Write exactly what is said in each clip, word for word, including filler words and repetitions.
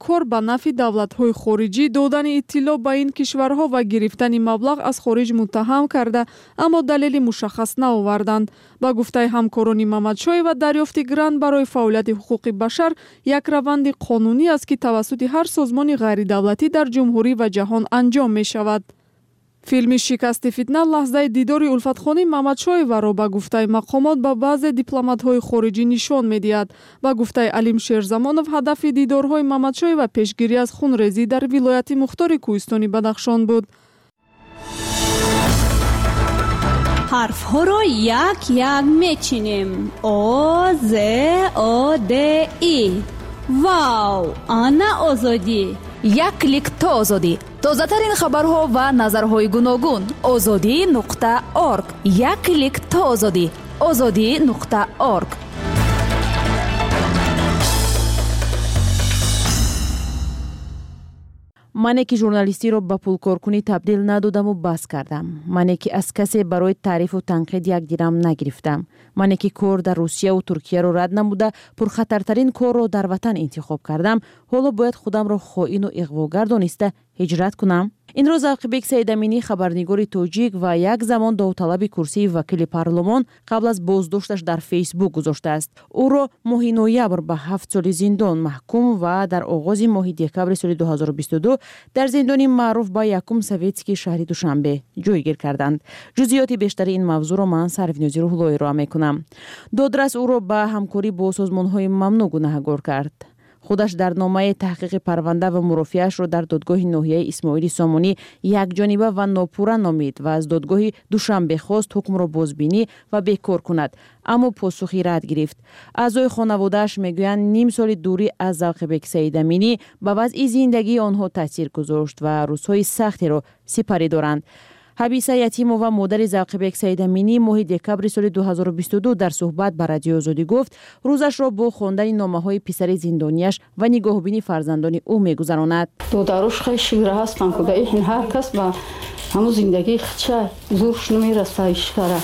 кор ба нафи давлатҳои хориҷӣ додани иттилоъ ба ин кишварҳо ва гирифтани маблағ аз хориҷ муттаҳам карда, аммо далели мушаххас наоварданд. ба гуфтаи ҳамкорони Мамадшоева, дарёфти грант барои фаъолияти ҳуқуқи башар як раванди қонунӣ аст, ки тавассути ҳар созмони ғайридавлатӣ дар ҷумҳурӣ ва ҷаҳон анҷом мешавад. филми «Шикасти фитна» лаҳзаи дидори Улфатхони Мамадшоеваро ба гуфтаи мақомот ба баъзе дипломатҳои хориҷӣ нишон медиҳад. Ба гуфтаи Алим Шерзамонов, ҳадафи дидорҳои Мамадшоева пешгирӣ аз хунрезӣ дар вилояти Мухтори Кӯҳистони Бадахшон буд. ҳарфҳоро як як мечинем. О, З, О, Д, И. Вау, ана озодӣ. Як клик то озодӣ. Тозатарин хабарҳо ва назарҳои гуногун. озодӣ нуқта орг. Як клик то озодӣ. озодӣ нуқта орг. мане ки журналистиро ба пулкоркунӣ табдил надодаму бас кардам. мане ки аз касе барои таърифу танқид як дирам нагирифтам. мане ки кор дар Русияву Туркияро рад намуда пурхатартарин корро дар ватан интихоб кардам, ҳоло бояд худамро хоину иғвогар дониста ҳиҷрат кунам? инрӯз Завқибек Саидаминӣ, хабарнигори тоҷик ва як замон довталаби курсии вакили парлумон, қабл аз боздошташ дар фейсбук гузоштааст. ӯро моҳи ноябр ба ҳафт соли зиндон маҳкум ва дар оғози моҳи декабри соли дуҳазору бисту ду дар зиндони маъруф ба якум Советский шаҳри Душанбе ҷойгир карданд. ҷузъиёти бештари ин мавзӯъро ман Сарвинози Рӯҳлоӣ ироа мекунам. Додрас ӯро ба ҳамкорӣ бо созмонҳои мамнӯъ гунаҳгор кард. худаш дар номаи таҳқиқи парванда ва мурофиаашро дар додгоҳи ноҳияи Исмоили Сомонӣ якҷониба ва нопурра номид ва аз додгоҳи Душанбе хост ҳукмро бозбинӣ ва бекор кунад, аммо посухи рад гирифт. аъзои хонаводааш мегӯянд ним соли дурӣ аз Завқибек Саидаминӣ ба вазъи зиндагии онҳо таъсир гузошт ва рӯзҳои сахтеро сипарӣ доранд. Ҳабиса Ятимова, модари Завқибек Саидаминӣ, моҳи декабри соли дуҳазору бисту ду дар суҳбат ба Радиои Озодӣ гуфт, рӯзашро бо хондани номаҳои писари зиндонияш ва нигоҳубини фарзандони ӯ мегузаронад. додаруш хеле шивра ҳастанд, куда ин ҳар кас ба ҳамун зиндагии хича зурш намераса ишкара.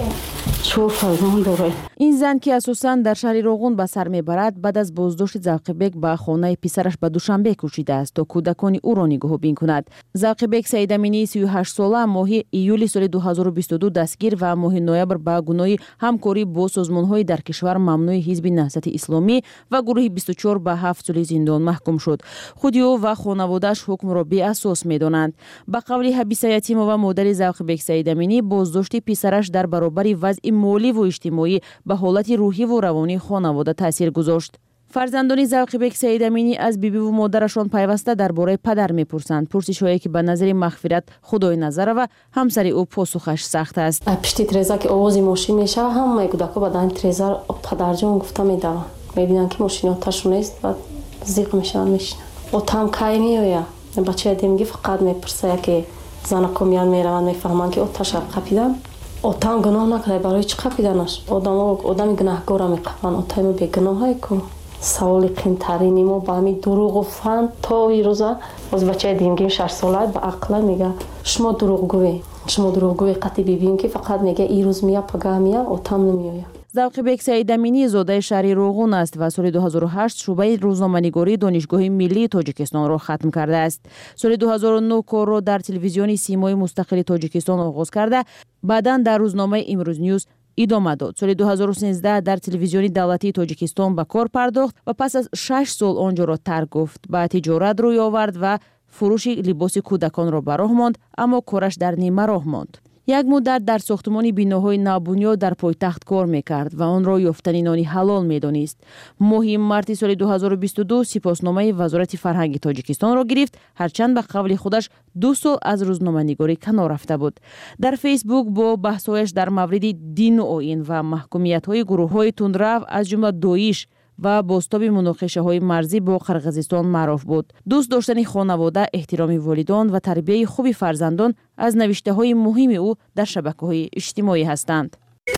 чор фарзанд дорад. ин зан ки асосан дар шаҳри Роғун ба сар мебарад, баъд аз боздошти Завқибек ба хонаи писараш ба Душанбе кӯчидааст то кӯдакони ӯро нигоҳубин кунад. Завқибек Саидаминӣ си ю ҳашт сола моҳи июли соли дуҳазору бисту ду дастгир ва моҳи ноябр ба гуноҳи ҳамкорӣ бо созмонҳои дар кишвар мамнӯи ҳизби Наҳзати Исломӣ ва гурӯҳи бисту чор ба ҳафт соли зиндон маҳкум шуд. худи ӯ ва хонаводааш ҳукмро беасос медонанд. ба қавли Ҳабиса Ятимова, модари Завқибек Саидаминӣ, боздошти писараш дар баробари вазъи моливу иҷтимоӣ ба ҳолати рӯҳиву равонии хонавода таъсир гузошт. фарзандони Завқибек Саидаминӣ аз бибиву модарашон пайваста дар бораи падар мепурсанд. пурсишҳое ки ба назари Мағфират Худои Назарова, ҳамсари ӯ, посухаш сахт аст. пишти треза ки овози мошин мешава, ҳамаи кӯдако ба дани треза падарҷон гуфта медаванд. мебинанд ки мошини оташон нест, баъд зиқ мешаванд, мешинанд. отам кай меоя? бачаи демгӣ фақат мепурса, яке занако миян мераванд, мефаҳманд ки оташа қапидан. отам гуноҳ накарда, барои чӣ қапиданаш? одами гунаҳгора меқапанд, отаи мо бегуноҳае ку. саволи қимтарини мо ба ҳамин дуруғу фанд то ирӯза боз бачаи димгим шашсола ба ақла мега шумо дурӯғгӯе, шумо дурӯғгӯе қати бибим ки фақат мега ирӯз мия пагаҳ мия, отам намеоя. Завқибек Саидаминӣ зодаи шаҳри Роғун аст ва соли дуҳазору ҳашт шӯъбаи рӯзноманигории Донишгоҳи миллии Тоҷикистонро хатм кардааст. соли дуҳазору нӯ корро дар телевизиони Симои мустақили Тоҷикистон оғоз карда, баъдан дар рӯзномаи Имрӯз Ньюз идома дод. соли дуҳазору сенздаҳ дар телевизиони давлатии Тоҷикистон ба кор пардохт ва пас аз шаш сол онҷоро тарк гуфт. ба тиҷорат рӯй овард ва фурӯши либоси кӯдаконро ба роҳ монд, аммо кораш дар нима роҳ монд. як муддат дар сохтмони биноҳои навбунёд дар пойтахт кор мекард ва онро ёфтани нони ҳалол медонист. моҳи марти соли дуҳазору бисту ду сипосномаи Вазорати фарҳанги Тоҷикистонро гирифт, ҳарчанд ба қавли худаш ду сол аз рӯзноманигорӣ канор рафта буд. дар фейсбук бо баҳсҳояш дар мавриди дину оин ва маҳкумиятҳои гурӯҳҳои тундрав аз ҷумла Доиш ва бостоби муноқишаҳои марзӣ бо Қирғизистон маъруф буд. дӯст доштани хонавода, эҳтироми волидон ва тарбияи хуби фарзандон аз навиштаҳои муҳими ӯ дар шабакаҳои иҷтимоӣ ҳастанд.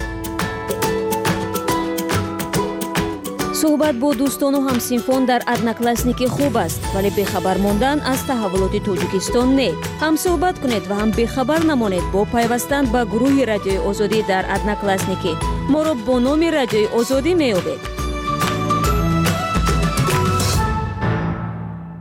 суҳбат бо дӯстону ҳамсинфон дар одноклассники хуб аст, вале бехабар мондан аз таҳаввулоти Тоҷикистон не. ҳам суҳбат кунед ва ҳам бехабар намонед бо пайвастан ба гурӯҳи Радиои Озодӣ дар одноклассники. моро бо номи Радиои Озодӣ меёбед.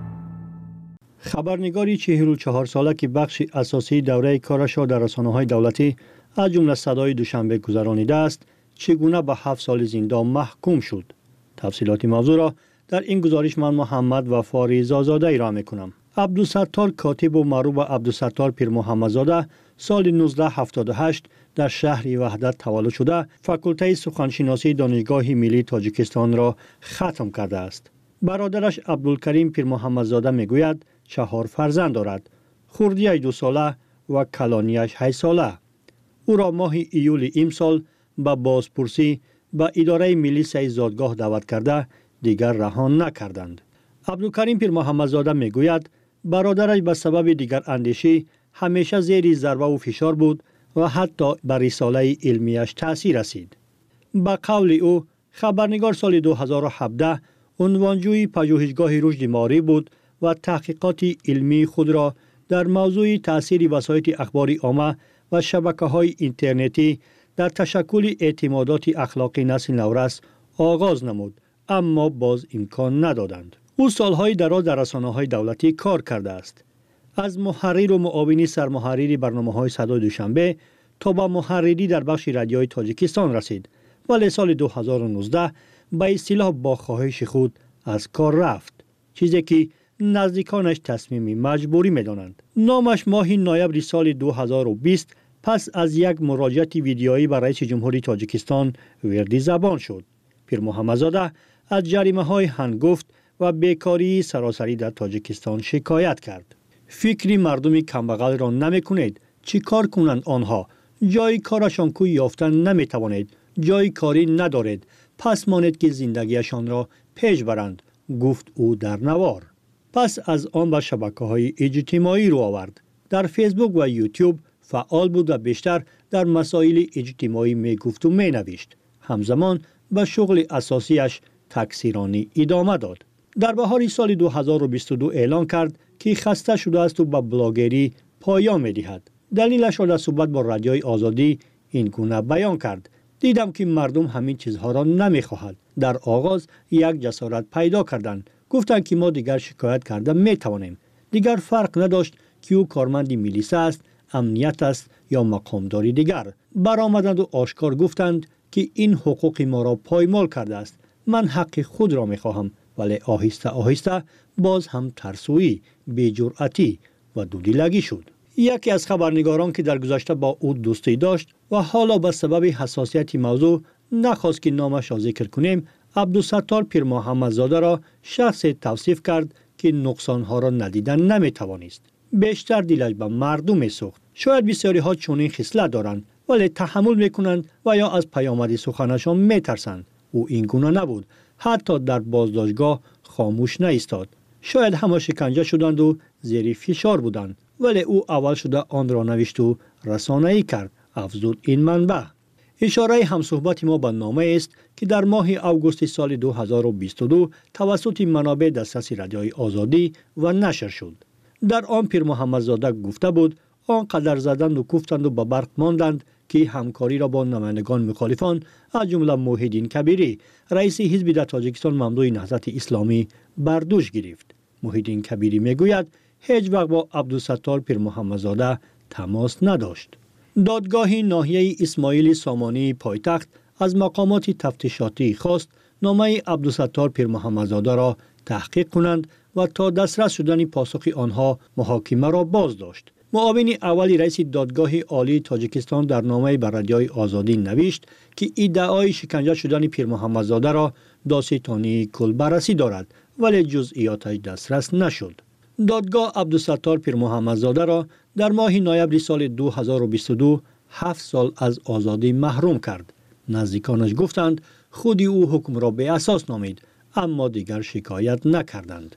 خبرنگاری چهل و چهار ساله که بخش اساسی دوره کارش را در رسانه‌های دولتی از جمله صدای دوشنبه گذرانیده است، چگونه به هفت سال زندان محکوم شد. تفصیلات موضوع را در این گزارش من محمد وفاری زازاده ای میکنم. عبدالستار کاتب و معروف به عبدالستار پیر محمدزاده سال نوزده هفتاد و هشت در شهر وحدت تولد شده، فاکولته سخنشناسی دانشگاه ملی تاجیکستان را ختم کرده است. برادرش عبدالکریم پیر محمدزاده میگوید چهار فرزند دارد. خردیش دو ساله و کلانیش هشت ساله. او را ماه ایول امسال به بازپرسی به اداره ملی زادگاه دعوت کرده دیگر رها نکردند. عبدالکریم پیر محمدزاده میگوید برادرش به سبب دیگر اندیشی همیشه زیر ضربه و فشار بود و حتی بر رساله علمیش تأثیر رسید. به قول او خبرنگار سال دو هزار و هفده عنوانجوی پژوهشگاه رشد معارف بود و تحقیقات علمی خود را در موضوع تأثیر وسایل اخبار عامه و شبکه‌های اینترنتی در تشکل اعتمادات اخلاقی نسل نورس آغاز نمود، اما باز امکان ندادند. او سالهای دراز در رسانه‌های دولتی کار کرده است. از محرر و معاون سرمحرری برنامه‌های صدای دوشنبه تا به محرری در بخش رادیوی تاجیکستان رسید، ولی سال دو هزار و نوزده به اصطلاح با خواهش خود از کار رفت، چیزی که نزدیکانش تصمیم مجبوری می‌دانند. نامش ماه نوامبر سال دو هزار و بیست پس از یک مراجعت ویدیویی به رئیس جمهوری تاجیکستان وردی زبان شد. پیر محمدزاده از جریمه‌های هنگفت و بیکاری سراسری در تاجیکستان شکایت کرد. فکری مردم کمبغل را نمی کنید. چی کار کنند آنها؟ جای کارشان کوی یافتن نمی توانید. جای کاری ندارید. پس مانید که زندگیشان را پیش برند، گفت او در نوار. پس از آن به شبکه‌های اجتماعی رو آورد. در فیسبوک و یوتیوب فعال بود و بیشتر در مسائل اجتماعی می گفت و می نوشت. همزمان به شغل اساسیش تکثیرانی ادامه داد. در بهار سال دو هزار و بیست و دو اعلان کرد که خسته شده است و به بلاگری پایان می دهد. دلیلش را در صحبت با رادیوی آزادی این گونه بیان کرد. دیدم که مردم همین چیزها را نمی خواهند. در آغاز یک جسارت پیدا کردند. گفتند که ما دیگر شکایت کرده می توانیم. دیگر فرق نداشت که او کارمند میلیسه است، امنیت است یا مقامداری دیگر. برآمدند و آشکار گفتند که این حقوق ما را پایمال کرده است. من حق خود را می خواهم، ولی آهسته آهسته باز هم ترسویی، بی‌جرأتی و دودیلگی شد. یکی از خبرنگاران که در گذشته با او دوستی داشت و حالا به سبب حساسیت موضوع نخواست که نامش را ذکر کنیم، عبدالستار پیر محمدزاده را شخص توصیف کرد که نقصانها را ندیدن نمی توانست. بیشتر دلش به مردم می سوخت. شاید بسیاری ها چنین خصلت دارند ولی تحمل می کنند و یا از پیامد سخنشان می ترسند. او این گونه نبود. حتی در بازداشتگاه خاموش نایستاد. شاید همه شکنجه شدند و زیر فشار بودند، ولی او اول شده آن را نوشت و رسانه‌ای کرد، افزود این منبع. اشاره همصحبت ما به نامه است که در ماه اوگوست سال دو هزار و بیست و دو توسط منابع دسترس رادیوی آزادی و نشر شد. در آن پیر محمدزاده گفته بود آنقدر زدند و کوفتند و به برق ماندند که همکاری را با نمایندگان مخالفان از جمله موحدین کبیری رئیس حزب در تاجیکستان ممدوح نهضت اسلامی بر دوش گرفت. موحدین کبیری میگوید هیچ وقت با عبدالستار پیر محمدزاده تماس نداشت. دادگاه ناحیه اسماعیل سامانی پایتخت از مقامات تفتیشاتی خواست نامه عبدالستار پیر محمدزاده را تحقیق کنند و تا دسترس شدن پاسخ آنها محاکمه را باز داشت. معاون اولی رئیس دادگاه عالی تاجیکستان در نامه بر رادیوی آزادی نوشت که ادعای شکنجه شدن پیر محمدزاده را داستانی کل بررسی دارد، ولی جزئیاتش دسترس نشد. دادگاه عبدالستار پیر محمدزاده را در ماه نوامبر سال دو هزار و بیست و دو هفت سال از آزادی محروم کرد. نزدیکانش گفتند خودی او حکم را به اساس نامید، اما دیگر شکایت نکردند.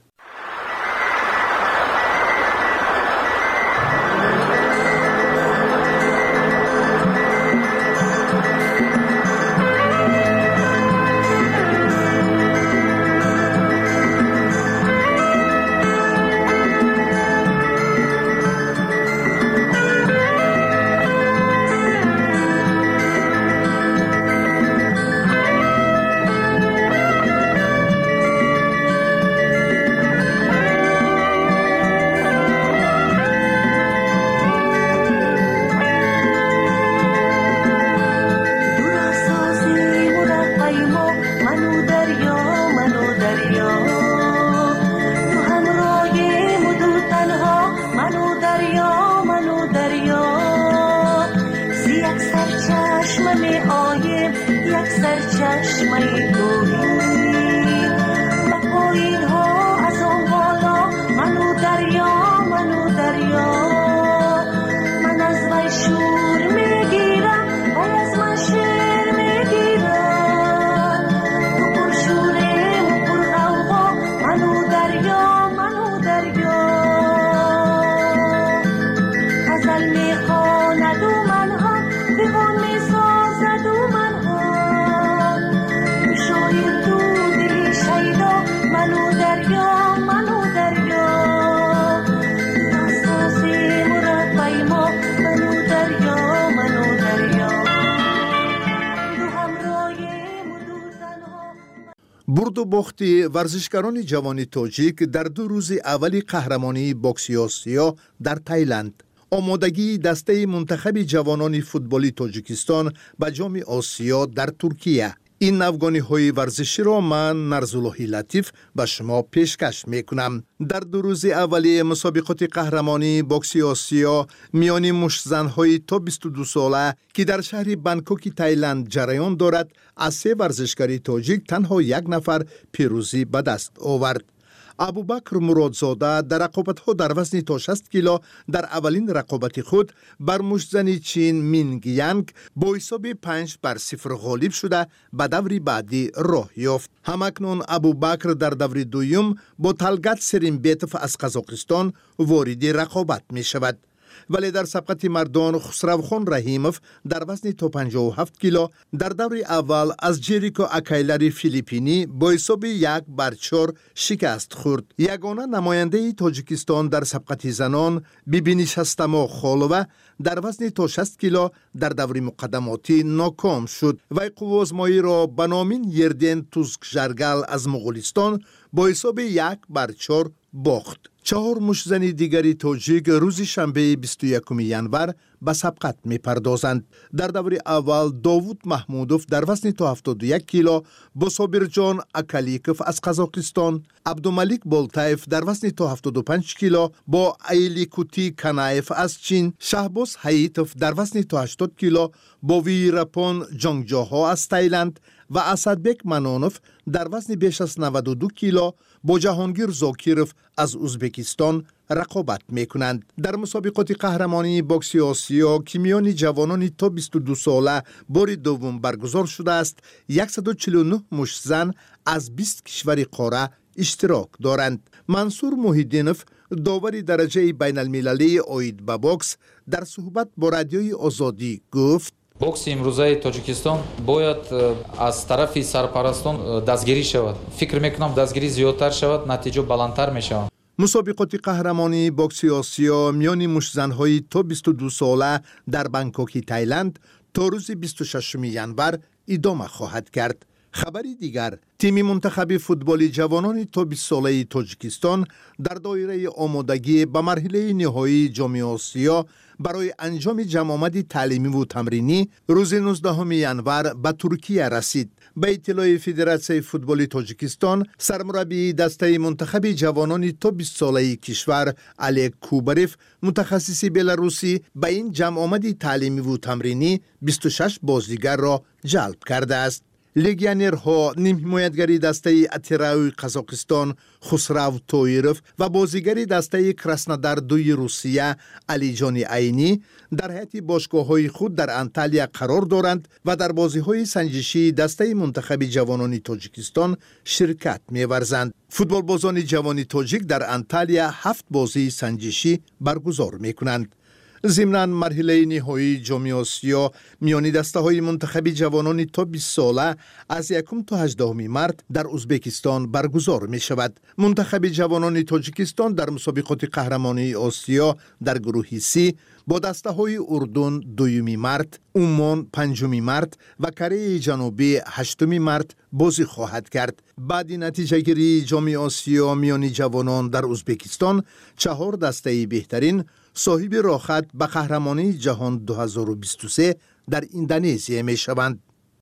و باخت ورزشکاران جوان تاجیک در دو روز اول قهرمانی بوکس آسیا در تایلند. آمادگی دسته منتخب جوانان فوتبالی تاجیکستان به جام آسیا در ترکیه. این نوگانی های ورزشی را من نرزاللهی لطیف به شما پیشکش میکنم. در دو روز اولیه مسابقات قهرمانی بوکس آسیا میان مشتزن های تا بیست و دو ساله که در شهر بانکوک تایلند جریان دارد، از سه ورزشکار تاجیک تنها یک نفر پیروزی به دست آورد. ابوبکر مرادزاده در رقابت‌ها در وزن تا شصت کیلو در اولین رقابت خود بر مشتزن چین مینگ یانگ با حساب پنج بر صفر غالب شده به دور بعدی راه یافت. همکنون ابوبکر در دور دوم با طلگت سریمبیتوف از قزاقستان وارد رقابت می شود. ولی در سبقت مردان خسروخان رحیموف در وزن تا پنجاه و هفت کیلو در دور اول از جریکو اکایلری فیلیپینی با حساب یک بر چهار شکست خورد. یگانه نماینده تاجیکستان در سبقت زنان بیبی نشستما خالوه در وزن تا شصت کیلو در دور مقدماتی ناکام شد و قوازمایی را به نامین یردین توزک جرگل از مغولستان با حساب یک بر چهار باخت. چهار مشتزن دیگری تاجیک روز شنبه بیست و یکم ژانویه به سبقت می پردازند. در دور اول داوود محمودوف در وزن تا هفتاد و یک کیلو با صابرجان اکالیکوف از قزاقستان، عبدالملیک بولتایف در وزن تا هفتاد و پنج کیلو با ایلیکوتی کنایف از چین، شهباز حییتوف در وزن تا هشتاد کیلو با ویرپون جانگجاها از تایلند و اسدبک منانوف در وزن بیش از نود و دو کیلو با جهانگیر زاکیروف از ازبکستان رقابت می کنند. در مسابقات قهرمانی بوکس آسیا که میان جوانان تا بیست و دو ساله بار دوم برگزار شده است، صد و چهل و نه مشتزن از بیست کشور قاره اشتراک دارند. منصور محیدینوف داور درجه بین المللی آید به بوکس در صحبت با رادیوی آزادی گفت: بوکس امروزه تاجیکستان باید از طرف سرپرستان دستگیری شود. فکر میکنم دستگیری زیادتر شود، نتیجه بلندتر میشود. مسابقات قهرمانی بوکس آسیا میان مشتزن‌های تا بیست و دو ساله در بانکوک تایلند تا روز بیست و ششم ژانویه ادامه خواهد کرد. خبری دیگر، تیم منتخب فوتبالی جوانان تا بیست ساله تاجیکستان در دایره آمادگی به مرحله نهایی جام آسیا برای انجام جمع تعلیمی و تمرینی روز نوزدهم ژانویه به ترکیه رسید. به اطلاع فدراسیون فوتبال تاجیکستان، سرمربی دسته منتخب جوانان تا بیست ساله کشور الک کوبریف متخصص بلاروسی به این جمع تعلیمی و تمرینی بیست و شش بازیگر را جلب کرده است. لگیونرها نیم حمایتگری دسته اتراوی قزاقستان خسرو تویروف و بازیگری دسته کراسنودار دوی روسیه علی جان عینی در هیئت باشگاه‌های خود در انتالیا قرار دارند و در بازی‌های سنجشی دسته منتخب جوانان تاجیکستان شرکت می‌ورزند. فوتبالبازان جوان تاجیک در انتالیا هفت بازی سنجشی برگزار می‌کنند. ضمناً مرحله نهایی جام آسیا میان دسته‌های منتخب جوانان تا بیست ساله از یکم تا هجدهم مارس در ازبکستان برگزار می شود. منتخب جوانان تاجیکستان در مسابقات قهرمانی آسیا در گروه سی با دسته‌های اردن دوم مارس، عمان پنجم مارس و کره جنوبی هشتم مارس بازی خواهد کرد. بعد نتیجه گیری جام آسیا میان جوانان در ازبکستان، چهار دسته بهترین صاحب راحت به قهرمانی جهان دو هزار و بیست و سه در اندونزیا می شوند.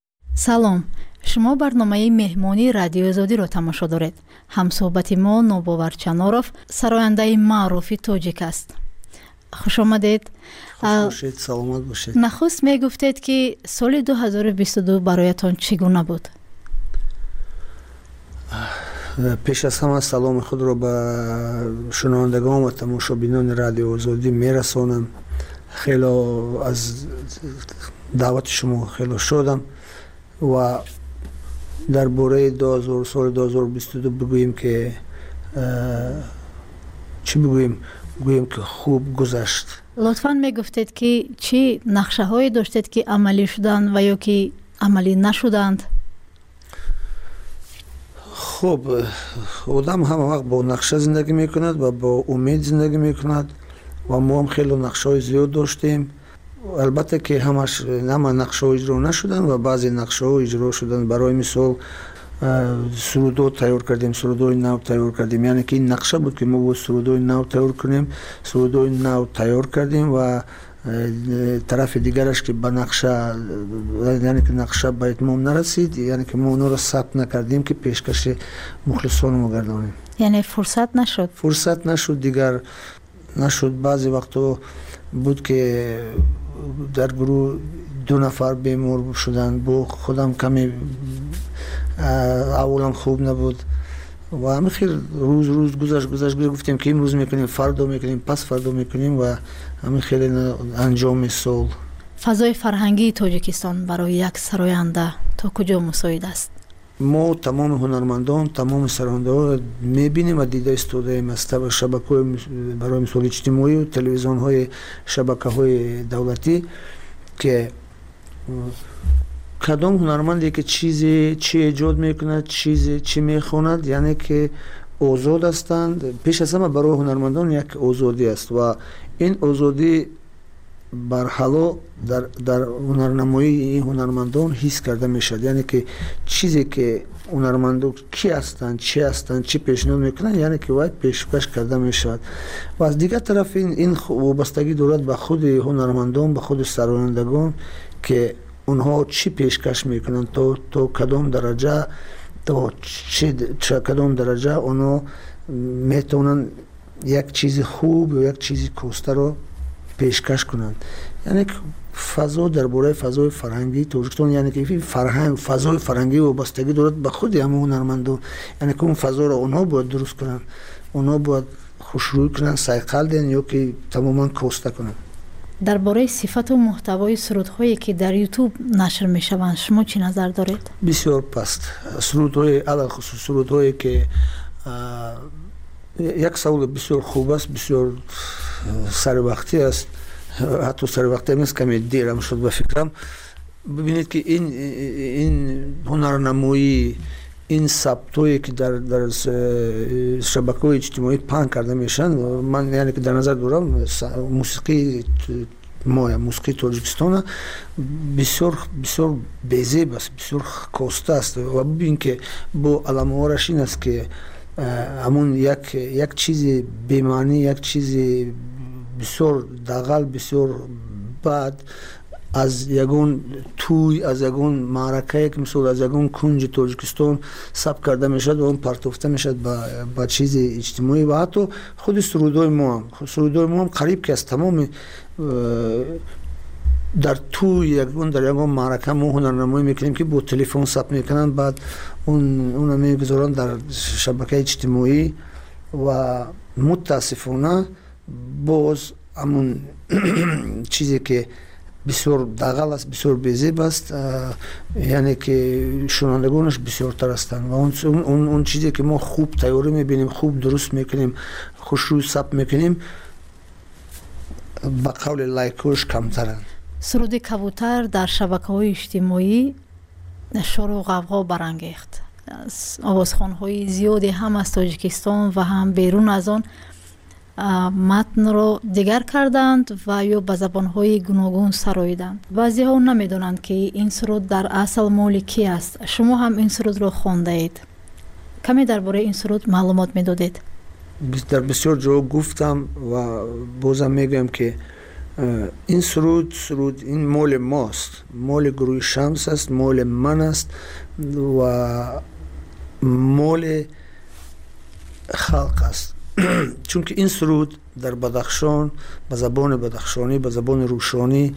سلام، شما برنامه مهمانی رادیو آزادی را تماشا دارید. همصحبت ما نوباور چناروف، سراینده معروف تاجیک است. خوش آمدید. خوش باشید، سلامت باشید. نخست می گفتید که سال دو هزار و بیست و دو برایتان چگونه بود؟ پیش از همه سلام خود را به شنوندگان و تماشابینان رادیو آزادی میرسانم. خیلی از دعوت شما خیلی شدم و درباره سال دو هزار و بیست و دو بگوییم که چی بگوییم؟ بگوییم که خوب گذشت. لطفاً میگفتید که چی نقشه هایی داشتید که عملی شدند و یا که عملی نشدند؟ خب آدم همه وقت با نقشه زندگی میکند و با امید زندگی میکند و ما هم خیلی نقشه های زیاد داشتیم. البته که همش همه نقشه ها اجرا نشدن و بعضی نقشه ها اجرا شدن. برای مثال سرودو تیار کردیم، سرودوی نو تیار کردیم. یعنی که این نقشه بود که ما بود سرودوی نو تیار کنیم. سرودوی نو تیار کردیم و طرف دیگرش که به نقشه، یعنی که نقشه به اتمام نرسید، یعنی که ما اونو رو ثبت نکردیم که پیشکش مخلصان ما گردانیم. یعنی فرصت نشد فرصت نشد دیگر نشد. بعضی وقتا بود که در گروه دو نفر بیمار شدن، با خودم کمی اولم خوب نبود و همین خیلی روز روز گذشت گذشت گفتیم که امروز میکنیم، فردا میکنیم، پس فردا میکنیم و همین خیلی انجام سال. فضای فرهنگی تاجیکستان برای یک سراینده تا کجا مساعد است؟ ما تمام هنرمندان، تمام سراینده ها میبینیم و دیده استودیم از طبق شبکه برای مثال اجتماعی و تلویزیون های شبکه های دولتی که کدام هنرمندی که چیزی چی ایجاد میکند، چیزی چی میخواند، یعنی که آزاد هستند. پیش از همه برای هنرمندان یک آزادی است و این آزادی برحالا در در هنرنمایی این هنرمندان حس کرده میشد. یعنی که چیزی که هنرمندان کی هستند، چی هستند، چی پیشنهاد میکنند، یعنی که باید پیشکش کرده میشد. و از دیگر طرف این این وابستگی دارد به خود هنرمندان، به خود سرایندگان که اونها چی پیشکش میکنن، تو تو کدام درجه، تو چه کدام درجه اونها میتونن یک چیز خوب و یک چیز کوسته رو پیشکش کنند. یعنی که فضا درباره فضای فرهنگی تاجیکستان، یعنی که فرهنگ فضای فرهنگی وابستگی دارد به خود همه هنرمندان. یعنی که اون فضا رو اونها باید درست کنن، اونها باید خوشروی کنن، سایقل دین یا که تماما کوسته کنن. درباره صفت و محتوای سرودهایی که در یوتیوب نشر میشوند شما چی نظر دارید؟ بسیار پست. سرودهای علاوه خصوص سرودهایی که یک سوال بسیار خوب است، بسیار سر وقتی است، حتی سر وقتی نیست، کمی دیرم شد به فکرم. ببینید که این این هنرنمایی، این ثبتایی که در در شبکه‌های اجتماعی پهن کرده میشن، من یعنی که در نظر دارم موسیقی ما موسیقی تاجیکستان بسیار بسیار بی‌زیب است، بسیار کوسته است و ببین که با علامه‌هاش این است که همون یک یک چیز بی‌معنی، یک چیز بسیار دغل، بسیار بد از یگون توی، از یگون معرکه که مثلا از یگون کنج تاجیکستان ثبت کرده میشد و اون پرتافته میشد با چیز اجتماعی. و حتی خود سرودای ما هم سرودای ما هم قریب که از تمام در توی یگون در یگون معرکه ما هنرنمایی میکنیم که با تلفن ثبت میکنن، بعد اون اون میگذارن در شبکه اجتماعی و متاسفانه باز همون چیزی که بسیار دغل است، بسیار بی‌زیب است، یعنی که شنوندگانش بسیار تر هستند و اون اون اون چیزی که ما خوب تیاری میبینیم، خوب درست میکنیم، خوشروی ثبت میکنیم، با قول لایکوش کمترند. سرود کبوتر در شبکه‌های اجتماعی شور و غوغا برانگیخت. آوازخوان‌های زیادی هم از تاجیکستان و هم بیرون از آن متن رو دیگر کردند و یا به زبان‌های گوناگون سراییدند. بعضی ها نمیدونند که این سرود در اصل مال کی است. شما هم این سرود رو خوانده اید. کمی درباره این سرود معلومات میدادید؟ در بسیار جا گفتم و بازم میگم که این سرود سرود این مال ماست، مال گروه شمس است، مال من است و مال خلق است. چون که این سرود در بدخشان به زبان بدخشانی، به زبان روشانی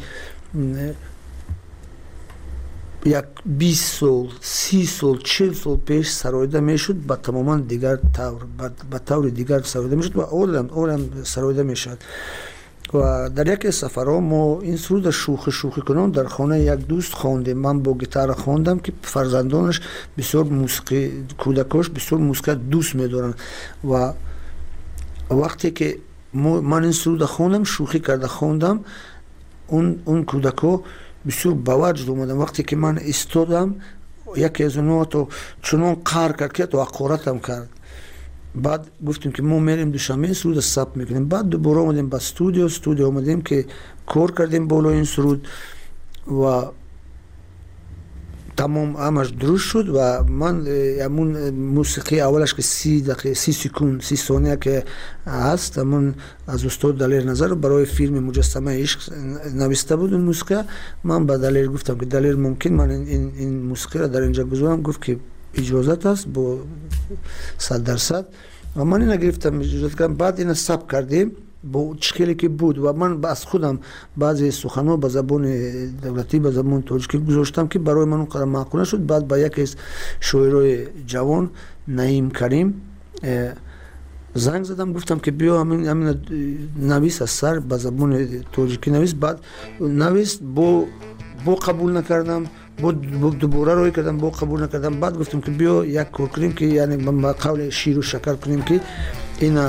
یک بیست سال، سی سال، چهل سال پیش سراییده میشد، با تماما دیگر طور به طور دیگر سراییده میشد و اولم اولم سراییده میشد. و در یک سفرها ما این سرود شوخی شوخی کنان در خانه یک دوست خواندیم. من با گیتار خواندم که فرزندانش بسیار موسیقی، کودکاش بسیار موسیقی دوست میدارن و وقتی که من این سرود خوندم، شوخی کرده خوندم، اون اون کودکا بسیار باوجد اومدن. وقتی که من استادم یکی از اونها تو چنان قهر کرد که تو حقارتم کرد. بعد گفتیم که ما میریم دوشنبه این سرود ثبت میکنیم. بعد دوباره اومدیم با استودیو استودیو اومدیم که کار کردیم بالا این سرود و تمام همش درست شد و من همون موسیقی اولش که سی دقیقه سی سکون سی ثانیه که هست همون از استاد دلیر نظر برای فیلم مجسمه عشق نوشته بود اون موسیقی. من به دلیر گفتم که دلیر ممکن من این این موسیقی را در اینجا بذارم؟ گفت که اجازت است با صد درصد و من اینو گرفتم اجازت کردم. بعد اینو ثبت کردیم با چکلی که بود و من از خودم بعضی سخن‌ها به زبان دولتی به زبان تاجیکی گذاشتم که برای من اونقدر معقول شد. بعد با یکی از شاعرای جوان نعیم کریم زنگ زدم گفتم که بیا همین همین نویس از سر به زبان تاجیکی نویس. بعد نویس با با قبول نکردم، با دوباره روی کردم با قبول نکردم. بعد گفتم که بیا یک کار کنیم که یعنی با قول شیر و شکر کنیم که اینا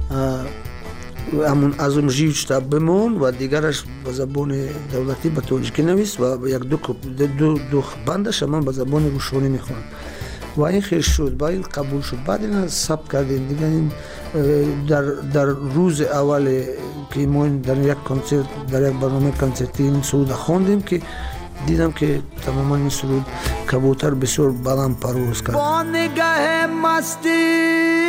همون ازم جیوچتا بمون و دیگرش به زبان دولتی به تاجیکی نویس و یک دو دو دو بندش من به زبان روشانی میخونم و این خیر شد. با این قبول شد. بعد این ثبت کردیم دیگه. این در در روز اول که ما در یک کنسرت در یک برنامه کنسرتی این سرود خواندیم که دیدم که تماما این سرود کبوتر بسیار بلند پرواز کرد. با نگاه مستی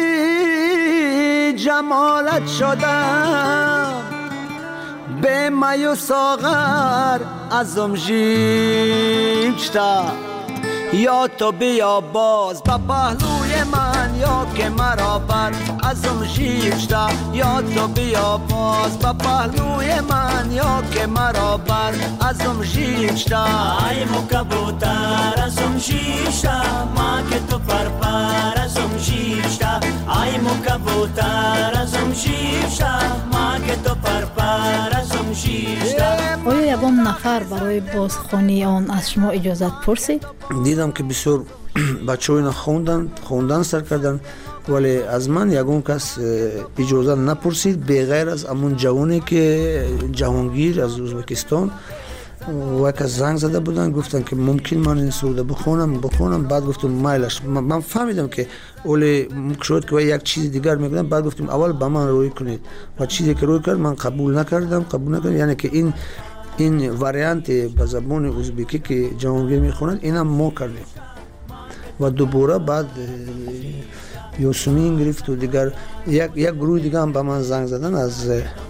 جمالت شدم به می و ساغر ازم جیبشتا یا تو بیا باز با پهلوی من یا که مرا بر ازم جیبشتا یا تو بیا باز با پهلوی من یا که مرا بر ازم جیبشتا ای مو کبوتر ازم جیبشتا ما که تو پر پر ازم جیبشتا ای مو کبوتر ازم جیبشتا ما که تو پر پر ازم جیبشتا. آیا یگام نفر برای بازخوانی آن از شما اجازت پرسید؟ دیدم که بسیار بچه ها اینا خوندن خوندن سر کردن ولی از من یگام کس اجازه نپرسید بغیر از امون جوانی که جهانگیر از ازبکستان و یک زنگ زده بودن گفتن که ممکن من این سرود بخونم بخونم. بعد گفتم مایلش من فهمیدم که اولی شد که یک چیز دیگر میگن. بعد گفتم اول به من روی کنید و چیزی که روی کرد من قبول نکردم قبول نکردم یعنی که این این واریانت به زبان ازبکی که جهانگیر میخونند اینم ما کردیم و دوباره بعد یوسمین گرفت و دیگر یک یک گروه دیگه هم به من زنگ زدن از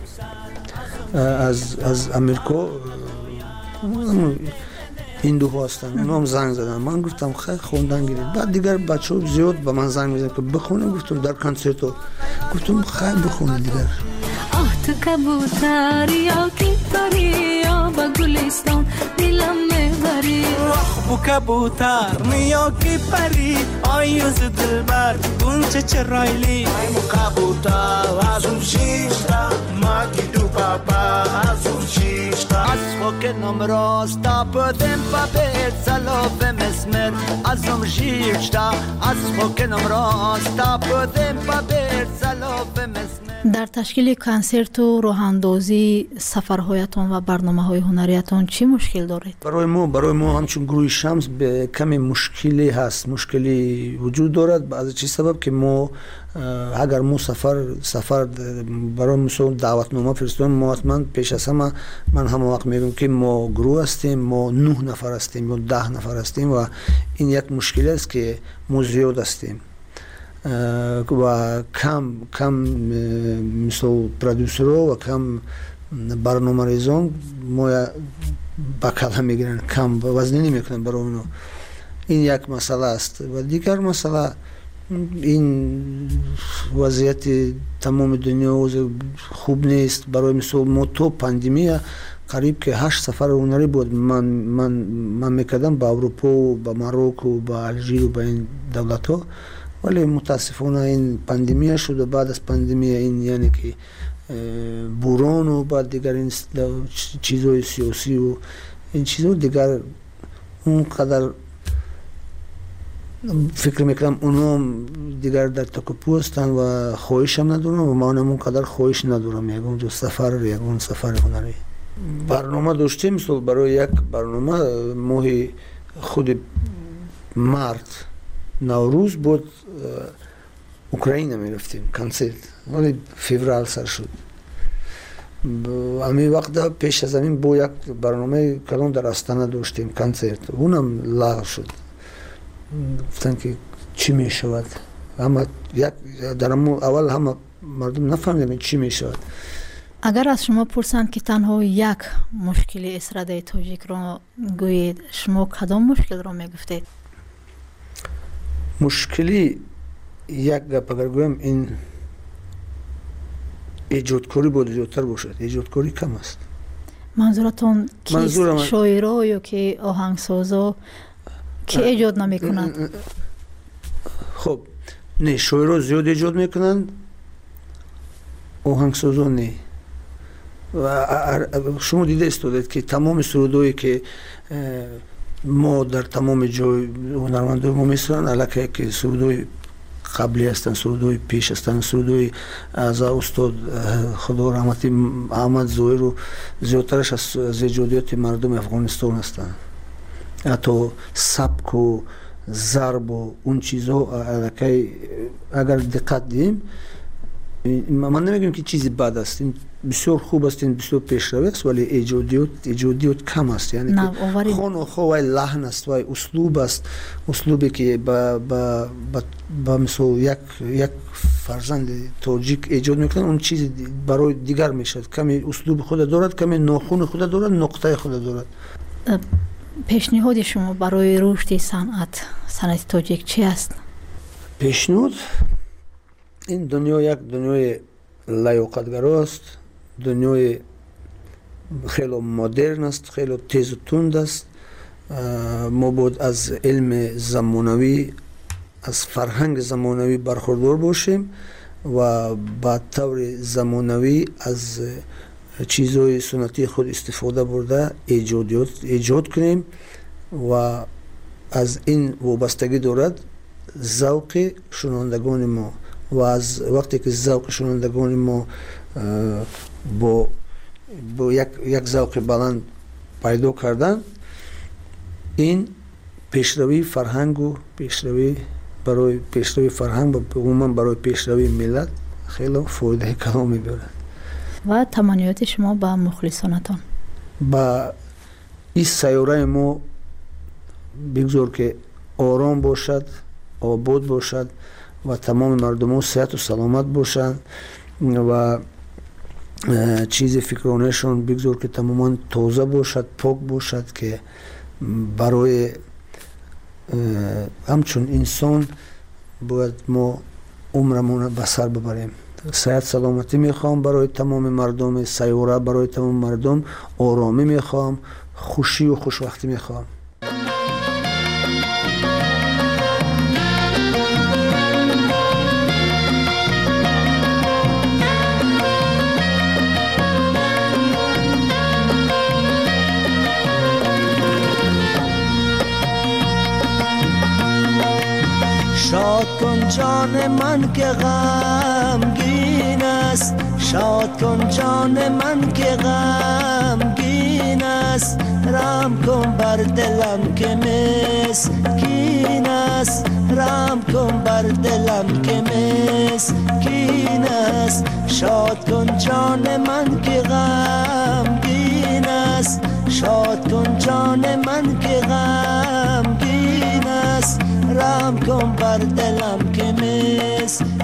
از از امریکا هندو هستن اونا هم زنگ زدن. من گفتم خیلی خوندن گرفت. بعد دیگر بچه‌ها زیاد به من زنگ میزنن که بخونم. گفتم در کنسرت گفتم خیلی بخونه دیگر. آه تو کبوتر یا کی پری یا با گلستان دلم میبری آه بو کبوتر یا کی پری آیوز دلبر گونچه چرایلی ای مو کبوتر از اون شیشتا ما کی دو پاپا از اون شیشتا از خوکنم راستا پدم پا بیت سلاف مسمر از اون شیشتا از خوکنم راستا پدم پا بیت سلاف مسمر. در تشکیل کنسرت و راهاندازی سفرهایتان و برنامه‌های هنریتان چی مشکل دارید؟ برای ما برای ما همچون گروه شمس به کمی مشکلی هست مشکلی وجود دارد. از چه سبب که ما اگر ما سفر سفر برای مثلا دعوتنامه فرستادیم ما حتما پیش از همه من هم وقت میگم که ما گروه هستیم ما نه نفر هستیم یا ده نفر هستیم و این یک مشکل است که ما زیاد هستیم و کم کم مثل پرودوسرها و کم برنامه‌ریزان ما با کلا میگیرن کم وزنی نمیکنن برای اونو. این یک مسئله است و دیگر مسئله این وضعیت تمام دنیا خوب نیست. برای مثل ما تو پاندمی قریب که هشت سفر هنری بود من من من میکردم با اروپا و با مراکش و با الژیر و با این دولت ها ولی متاسفانه این پاندمی شد و بعد از پاندمی این یعنی که بوران و بعد دیگر این چیزهای سیاسی و این چیزها دیگر اونقدر فکر میکنم اونا دیگر در تکاپو هستن و خواهش هم ندارم و من هم اونقدر خواهش ندارم یکم جو سفر یکم سفر هنری. برنامه داشتیم مثل برای یک برنامه ماه خود مارت نوروز بود اوکراین می رفتیم کنسرت ولی فوریه سر شد همین وقت پیش از همین با یک برنامه کلان در استانه داشتیم کنسرت، اونم لغو شد. گفتن که چی می شود؟ اما یک در اول همه مردم نفهمیدن چی می شود. اگر از شما پرسند که تنها یک مشکل استراده تاجیک را گویید، شما کدام مشکل را می گفتید؟ مشکلی یک گپ اگر گویم این ایجادکاری باید زیادتر باشد. ایجادکاری کم است. منظورتون کیست؟ شاعرها یا که آهنگسازا که ایجاد نمی کنند؟ خب نه، شاعرها زیاد ایجاد می کنند، آهنگسازا نه. و شما دیده استودید که تمام سرودهایی که ما در تمام جای هنرمندان ما میسرن علاقه که سرودهایی قبلی هستن، سرودهایی پیش هستن، سرودهایی از استاد خدا رحمتی احمد ظاهر و زیادترش از ایجادیات مردم افغانستان هستن. حتی سبک و ضرب و اون چیزها علاقه اگر دقت دیم، من نمیگم که چیزی بد است، این بسیار خوب است، این بسیار پیشروی است، ولی ایجادیات ایجادیات کم است. یعنی که خون و خو و لحن است و اسلوب است، اسلوبی که با با با مثلا یک یک فرزند تاجیک ایجاد میکنن، اون چیز برای دیگر میشد. کمی اسلوب خود دارد، کمی ناخون خود دارد، نقطه خود دارد. پیشنهاد شما برای رشد صنعت صنعت تاجیک چی است؟ پیشنهاد این دنیا یک دنیای لیاقتگرا است، دنیای خیلی مدرن است، خیلی تیز و تند است. ما باید از علم زمانوی، از فرهنگ زمانوی برخوردار باشیم و با طور زمانوی از چیزهای سنتی خود استفاده برده ایجادیات ایجاد کنیم و از این وابستگی دارد ذوق شنوندگان ما. و از وقتی که ذوق شنوندگان ما با با یک یک ذوق بلند پیدا کردن، این پیشروی فرهنگ و پیشروی برای پیشروی فرهنگ و عموما برای پیشروی ملت خیلی فایده کلامی دارد. و تمنیات شما با مخلصانتان؟ با این سیاره ما بگذار که آرام باشد، آباد باشد و تمام مردم ها صحت و سلامت باشند و چیز فکرانشون بگذار که تماما تازه باشد، پاک باشد، که برای همچون انسان باید ما عمرمون به سر ببریم. صحت سلامتی میخوام برای تمام مردم سیاره، برای تمام مردم آرامی میخوام، خوشی و خوشبختی میخوام. شاد کن جان من که غمگین است، شاد کن جان من که غمگین است، رحم کن بر دلم که مسکین است، رحم کن بر دلم که مسکین است. شاد کن جان من که غمگین است، شاد کن جان من که غمگین است، رحم کن بر دلم که مسکین